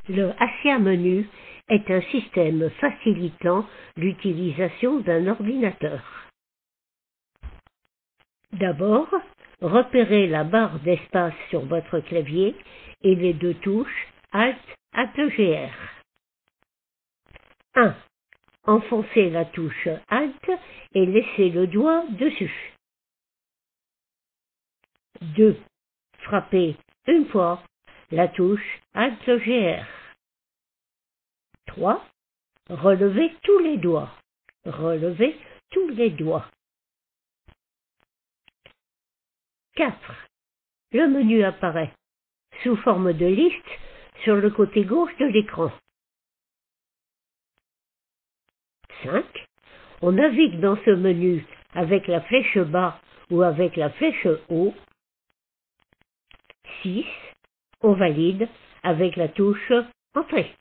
Le ASIA Menu est un système facilitant l'utilisation d'un ordinateur. D'abord, repérez la barre d'espace sur votre clavier et les deux touches Alt-GR. 1. Enfoncez la touche Alt et laissez le doigt dessus. 2. Frappez une fois la touche Alt-GR. 3. Relevez tous les doigts. Relevez tous les doigts. 4. Le menu apparaît sous forme de liste sur le côté gauche de l'écran. 5. On navigue dans ce menu avec la flèche bas ou avec la flèche haut. 6. On valide avec la touche Entrée.